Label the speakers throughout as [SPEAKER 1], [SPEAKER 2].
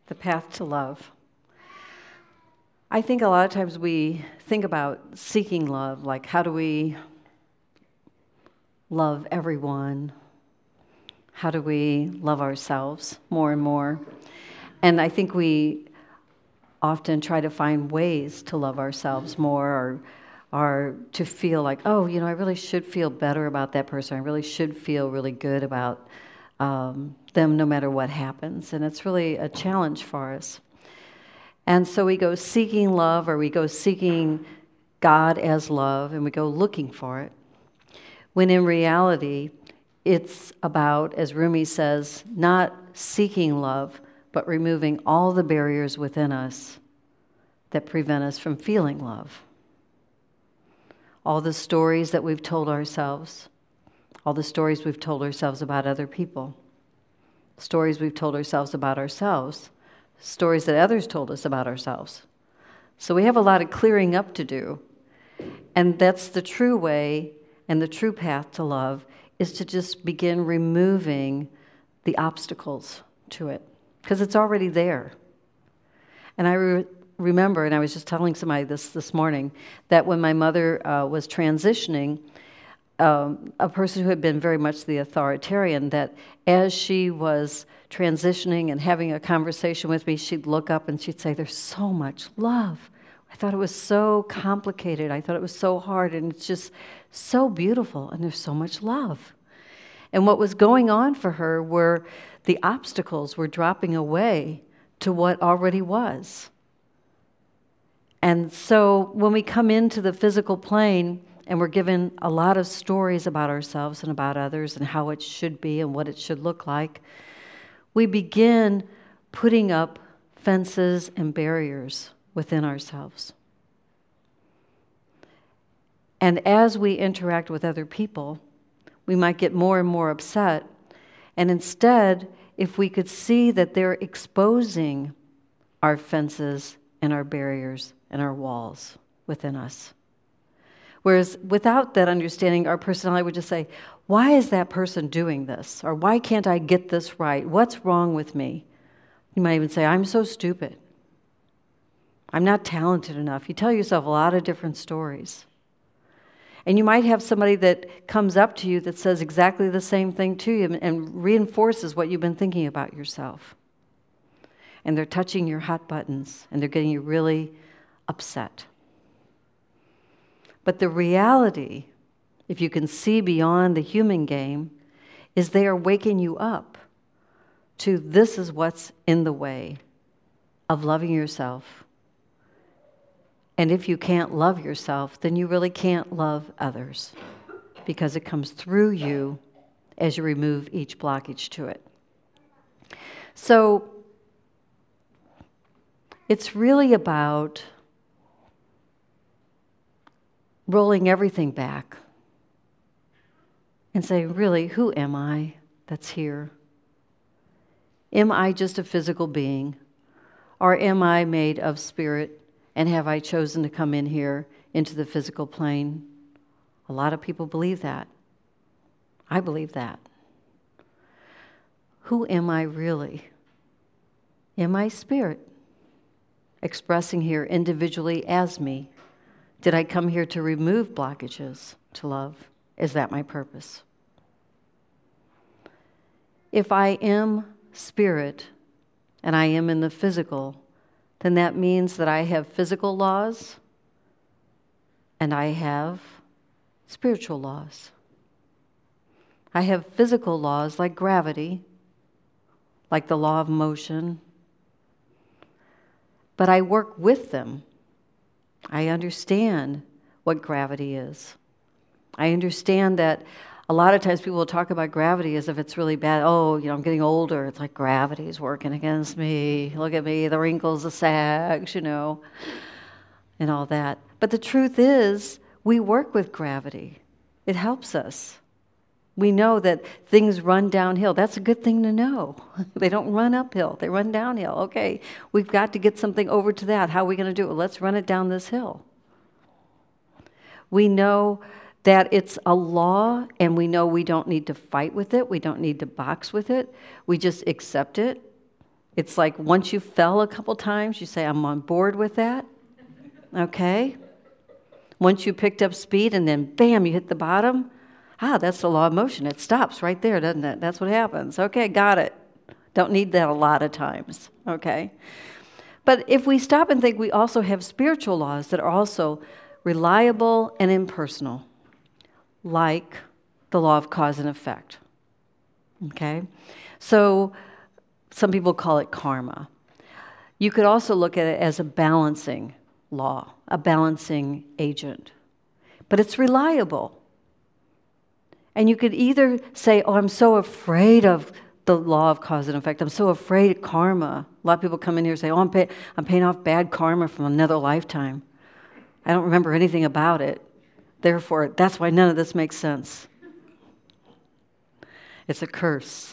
[SPEAKER 1] The path to love. I think a lot of times we think about seeking love, like how do we love everyone? How do we love ourselves more and more? And I think we often try to find ways to love ourselves more or to feel like, oh, I really should feel better about that person. I really should feel really good about them no matter what happens. And it's really a challenge for us. And so we go seeking love, or we go seeking God as love, and we go looking for it. When in reality, it's about, as Rumi says, not seeking love, but removing all the barriers within us that prevent us from feeling love. All the stories that we've told ourselves, all the stories we've told ourselves about other people, stories we've told ourselves about ourselves, stories that others told us about ourselves. So we have a lot of clearing up to do. And that's the true way and the true path to love, is to just begin removing the obstacles to it, because it's already there. And I remember, and I was just telling somebody this morning, that when my mother was transitioning, a person who had been very much the authoritarian, that as she was transitioning and having a conversation with me, she'd look up and she'd say, "There's so much love. I thought it was so complicated. I thought it was so hard, and it's just so beautiful, and there's so much love." And what was going on for her were the obstacles were dropping away to what already was. And so when we come into the physical plane and we're given a lot of stories about ourselves and about others and how it should be and what it should look like, we begin putting up fences and barriers within ourselves. And as we interact with other people, we might get more and more upset. And instead, if we could see that they're exposing our fences and our barriers and our walls within us. Whereas without that understanding, our personality would just say, why is that person doing this? Or why can't I get this right? What's wrong with me? You might even say, I'm so stupid. I'm not talented enough. You tell yourself a lot of different stories. And you might have somebody that comes up to you that says exactly the same thing to you and reinforces what you've been thinking about yourself. And they're touching your hot buttons, and they're getting you really upset. But the reality, if you can see beyond the human game, is they are waking you up to this is what's in the way of loving yourself. And if you can't love yourself, then you really can't love others, because it comes through you as you remove each blockage to it. So it's really about rolling everything back and saying, really, who am I that's here? Am I just a physical being? Or am I made of spirit? And have I chosen to come in here into the physical plane? A lot of people believe that. I believe that. Who am I really? Am I spirit? Expressing here individually as me. Did I come here to remove blockages to love? Is that my purpose? If I am spirit and I am in the physical, then that means that I have physical laws and I have spiritual laws. I have physical laws like gravity, like the law of motion, but I work with them. I understand what gravity is. I understand that a lot of times people will talk about gravity as if it's really bad. Oh, I'm getting older. It's like gravity's working against me. Look at me, the wrinkles, the sags, and all that. But the truth is, we work with gravity. It helps us. We know that things run downhill. That's a good thing to know. They don't run uphill. They run downhill. Okay, we've got to get something over to that. How are we going to do it? Let's run it down this hill. We know that it's a law, and we know we don't need to fight with it. We don't need to box with it. We just accept it. It's like once you fell a couple times, you say, I'm on board with that. Okay? Once you picked up speed and then bam, you hit the bottom. That's the law of motion. It stops right there, doesn't it? That's what happens. Okay, got it. Don't need that a lot of times. Okay? But if we stop and think, we also have spiritual laws that are also reliable and impersonal, like the law of cause and effect. Okay? So some people call it karma. You could also look at it as a balancing law, a balancing agent. But it's reliable. And you could either say, oh, I'm so afraid of the law of cause and effect. I'm so afraid of karma. A lot of people come in here and say, oh, I'm paying off bad karma from another lifetime. I don't remember anything about it. Therefore, that's why none of this makes sense. It's a curse.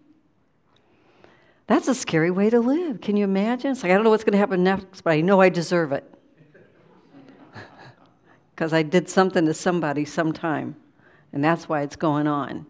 [SPEAKER 1] That's a scary way to live. Can you imagine? It's like, I don't know what's going to happen next, but I know I deserve it. Because I did something to somebody sometime, and that's why it's going on.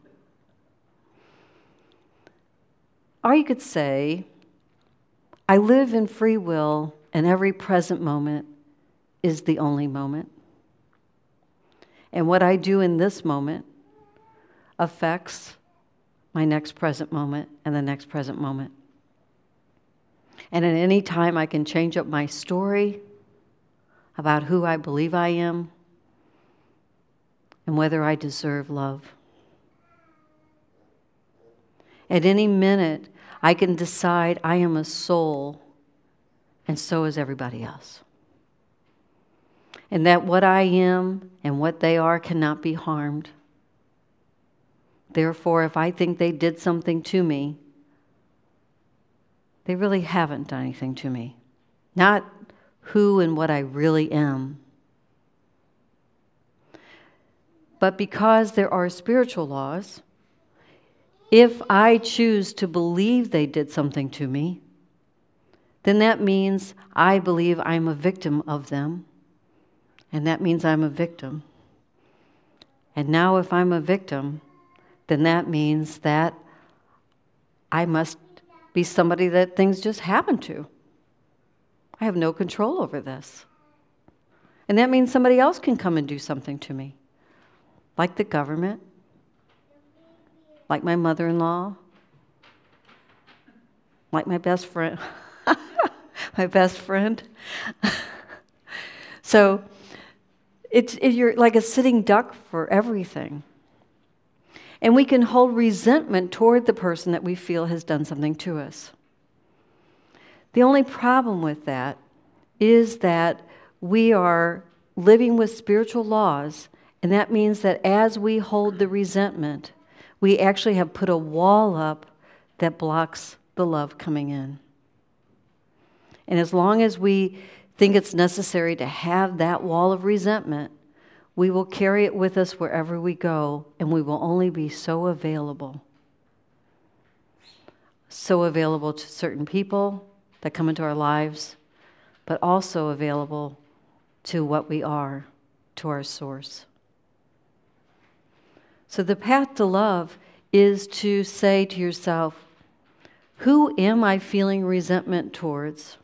[SPEAKER 1] Or you could say, I live in free will, and every present moment is the only moment. And what I do in this moment affects my next present moment and the next present moment. And at any time, I can change up my story about who I believe I am and whether I deserve love. At any minute, I can decide I am a soul, and so is everybody else. And that what I am and what they are cannot be harmed. Therefore, if I think they did something to me, they really haven't done anything to me. Not who and what I really am. But because there are spiritual laws, if I choose to believe they did something to me, then that means I believe I'm a victim of them. And that means I'm a victim. And now if I'm a victim, then that means that I must be somebody that things just happen to. I have no control over this. And that means somebody else can come and do something to me. Like the government, like my mother-in-law, like my best friend. My best friend. So you're like a sitting duck for everything. And we can hold resentment toward the person that we feel has done something to us. The only problem with that is that we are living with spiritual laws, and that means that as we hold the resentment, we actually have put a wall up that blocks the love coming in. And as long as we think it's necessary to have that wall of resentment, we will carry it with us wherever we go, and we will only be so available. So available to certain people that come into our lives, but also available to what we are, to our source. So the path to love is to say to yourself, who am I feeling resentment towards?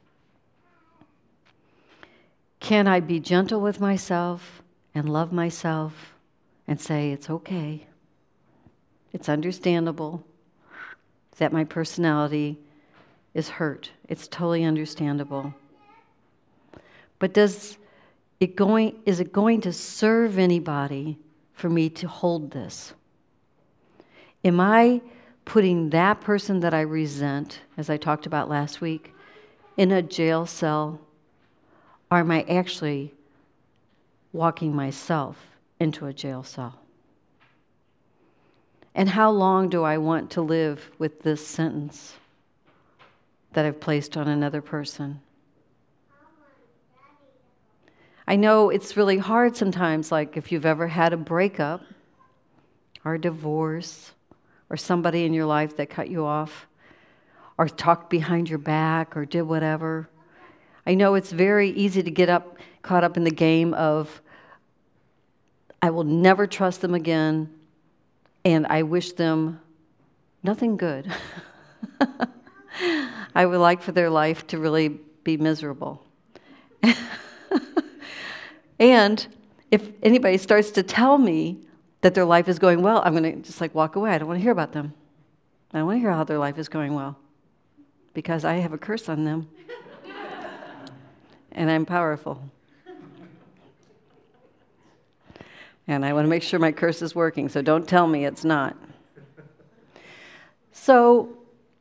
[SPEAKER 1] Can I be gentle with myself and love myself and say it's okay? It's understandable that my personality is hurt. It's totally understandable. But is it going to serve anybody for me to hold this? Am I putting that person that I resent, as I talked about last week, in a jail cell? Or am I actually walking myself into a jail cell? And how long do I want to live with this sentence that I've placed on another person? I know it's really hard sometimes, like if you've ever had a breakup or a divorce or somebody in your life that cut you off or talked behind your back or did whatever. I know it's very easy to get caught up in the game of, I will never trust them again, and I wish them nothing good. I would like for their life to really be miserable. And if anybody starts to tell me that their life is going well, I'm going to just walk away. I don't want to hear about them. I don't want to hear how their life is going well, because I have a curse on them. And I'm powerful. And I want to make sure my curse is working, so don't tell me it's not. So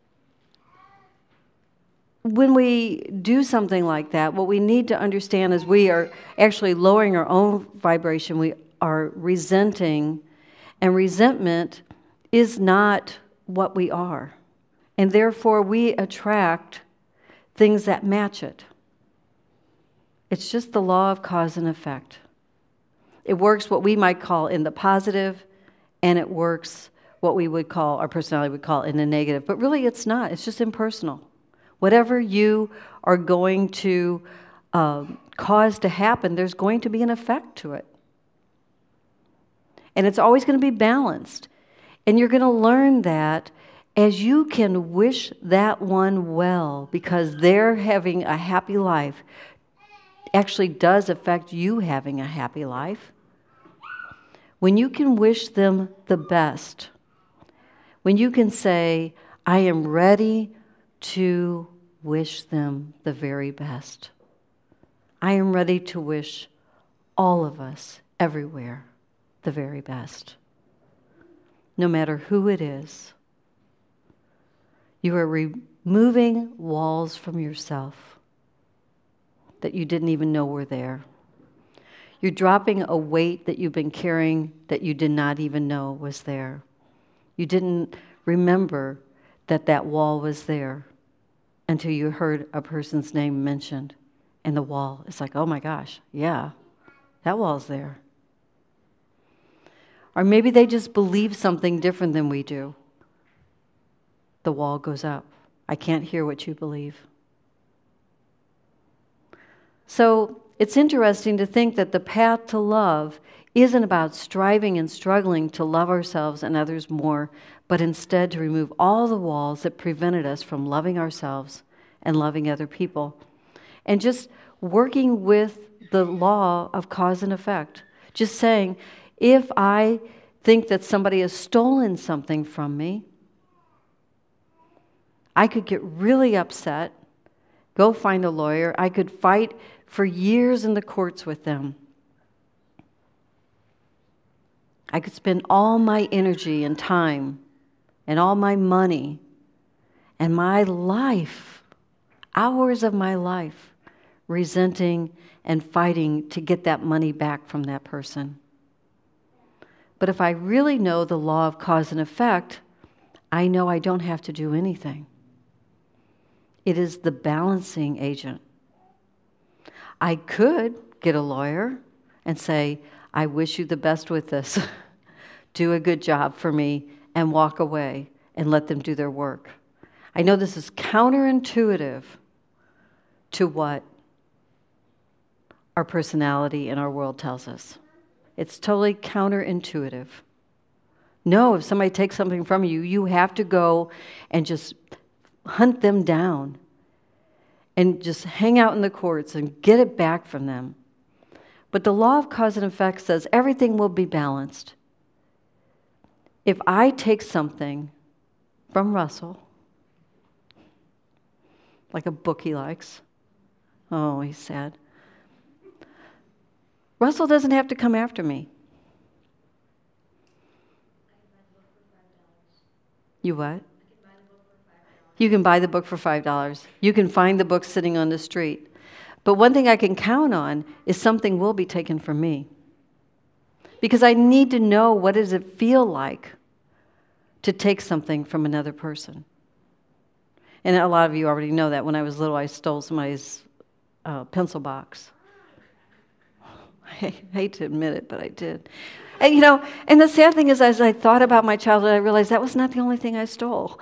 [SPEAKER 1] when we do something like that, what we need to understand is we are actually lowering our own vibration. We are resenting, and resentment is not what we are. And therefore, we attract things that match it. It's just the law of cause and effect. It works what we might call in the positive, and it works what we would call, our personality would call, in the negative. But really, it's not. It's just impersonal. Whatever you are going to cause to happen, there's going to be an effect to it. And it's always going to be balanced. And you're going to learn that as you can wish that one well, because they're having a happy life, actually does affect you having a happy life. When you can wish them the best, when you can say, I am ready to wish them the very best. I am ready to wish all of us, everywhere, the very best. No matter who it is. You are removing walls from yourself that you didn't even know were there. You're dropping a weight that you've been carrying that you did not even know was there. You didn't remember that that wall was there until you heard a person's name mentioned. And the wall is like, oh my gosh, yeah, that wall's there. Or maybe they just believe something different than we do. The wall goes up. I can't hear what you believe. So it's interesting to think that the path to love isn't about striving and struggling to love ourselves and others more, but instead to remove all the walls that prevented us from loving ourselves and loving other people. And just working with the law of cause and effect. Just saying, if I think that somebody has stolen something from me, I could get really upset, go find a lawyer. I could fight for years in the courts with them. I could spend all my energy and time and all my money and my life, hours of my life, resenting and fighting to get that money back from that person. But if I really know the law of cause and effect, I know I don't have to do anything. It is the balancing agent. I could get a lawyer and say, I wish you the best with this. Do a good job for me and walk away and let them do their work. I know this is counterintuitive to what our personality and our world tells us. It's totally counterintuitive. No, if somebody takes something from you, you have to go and just hunt them down and just hang out in the courts and get it back from them. But the law of cause and effect says everything will be balanced. If I take something from Russell, like a book he likes, oh, he's sad. Russell doesn't have to come after me. You what? You can buy the book for $5. You can find the book sitting on the street. But one thing I can count on is something will be taken from me. Because I need to know, what does it feel like to take something from another person? And a lot of you already know that. When I was little, I stole somebody's pencil box. I hate to admit it, but I did. And, and the sad thing is, as I thought about my childhood, I realized that was not the only thing I stole.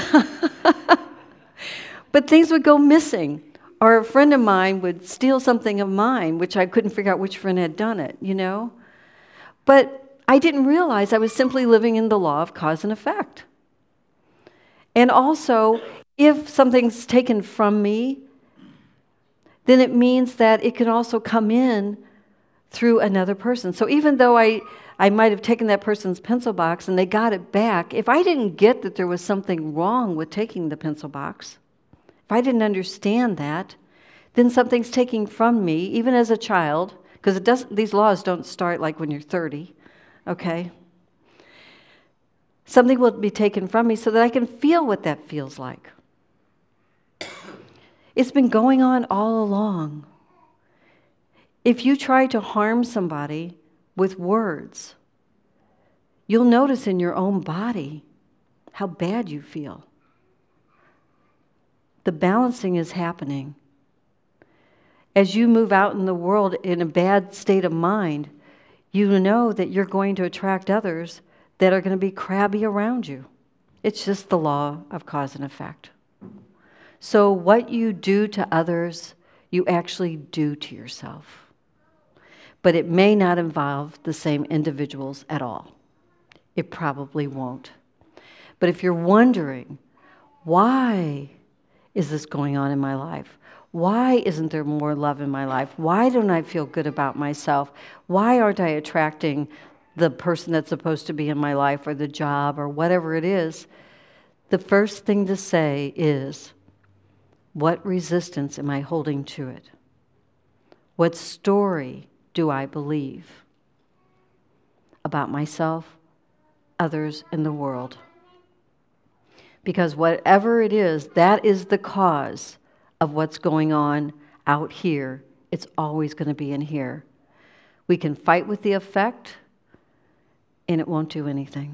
[SPEAKER 1] But things would go missing. Or a friend of mine would steal something of mine, which I couldn't figure out which friend had done it, But I didn't realize I was simply living in the law of cause and effect. And also, if something's taken from me, then it means that it can also come in through another person. So even though I might have taken that person's pencil box and they got it back, if I didn't get that there was something wrong with taking the pencil box, if I didn't understand that, then something's taking from me, even as a child, because these laws don't start like when you're 30, okay? Something will be taken from me so that I can feel what that feels like. It's been going on all along. If you try to harm somebody with words, you'll notice in your own body how bad you feel. The balancing is happening. As you move out in the world in a bad state of mind, you know that you're going to attract others that are going to be crabby around you. It's just the law of cause and effect. So what you do to others, you actually do to yourself. But it may not involve the same individuals at all. It probably won't. But if you're wondering, why is this going on in my life? Why isn't there more love in my life? Why don't I feel good about myself? Why aren't I attracting the person that's supposed to be in my life or the job or whatever it is? The first thing to say is, what resistance am I holding to it? What story do I believe about myself, others, and the world? Because whatever it is, that is the cause of what's going on out here. It's always going to be in here. We can fight with the effect, and it won't do anything.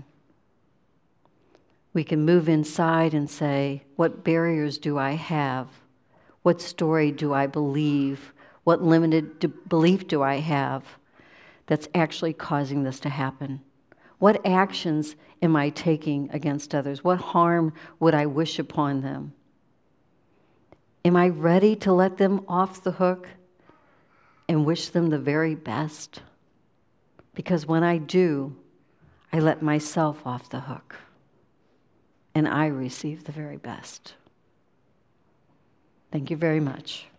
[SPEAKER 1] We can move inside and say, what barriers do I have? What story do I believe? What limited belief do I have that's actually causing this to happen? What actions am I taking against others? What harm would I wish upon them? Am I ready to let them off the hook and wish them the very best? Because when I do, I let myself off the hook and I receive the very best. Thank you very much.